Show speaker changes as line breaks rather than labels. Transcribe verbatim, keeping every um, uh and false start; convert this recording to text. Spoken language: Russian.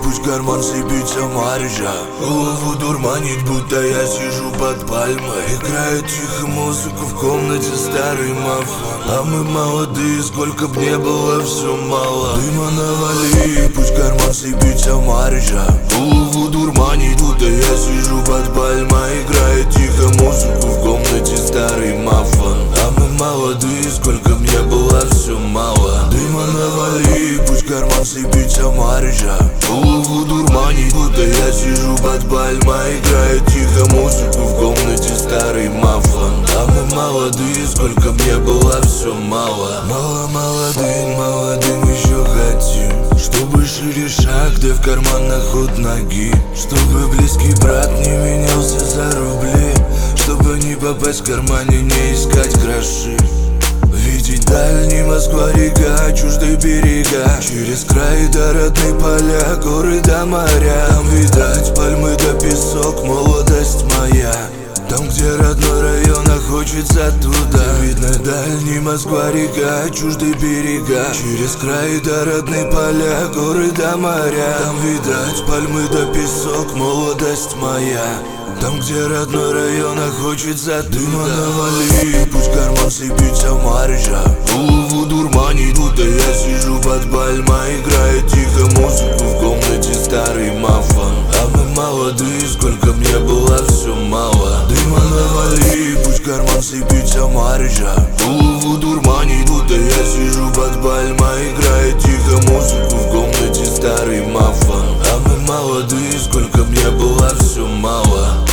пусть карман сыпется маржа. Голову дурманит, будто я сижу под пальмой. Играет тихо музыку в комнате старый мафон. А мы молодые, сколько б не было, все мало. Дыма навали, пусть карман сыпется маржа. Голову дурманит, будто я сижу под пальмой. Играет тихо музыку в комнате старый мафон. А мы молодые, сколько б не было, все мало. Дыма навали, пусть карман сыпется маржа. Голову дурманит, будто я сижу под пальмой. Играет тихо музыку в комнате старый мафон. А мы молодые, сколько б не было, все мало. Мало молодым, молодым еще хотим, чтобы шире шаг, да в карманах ход ноги. Чтобы близкий брат не менялся за рубли. Чтобы не попасть в кармане, не искать гроши. Видеть дальний Москва, река, чуждые берега. Через край до родные поля, горы до моря. Там видать пальмы да песок, молодость моя. Там, где родной район, а хочется туда. Видно дальний Москва, река, чуждые берега. Через край до родные поля, горы до моря. Там видать пальмы да песок, молодость моя. Там, где родной район, а хочется туда. Дыма навали, пусть карман сыпется маржа. Голову дурманит, будто я сижу под пальмой. Играет тихо музыку в комнате старый мафон. А мы молодые, сколько мне было, все мало. Дыма навали, пусть карман сыпется маржа. Голову дурманит, будто я сижу под пальмой. Играет тихо музыку в комнате старый мафон. А мы молодые, сколько мне было, все мало.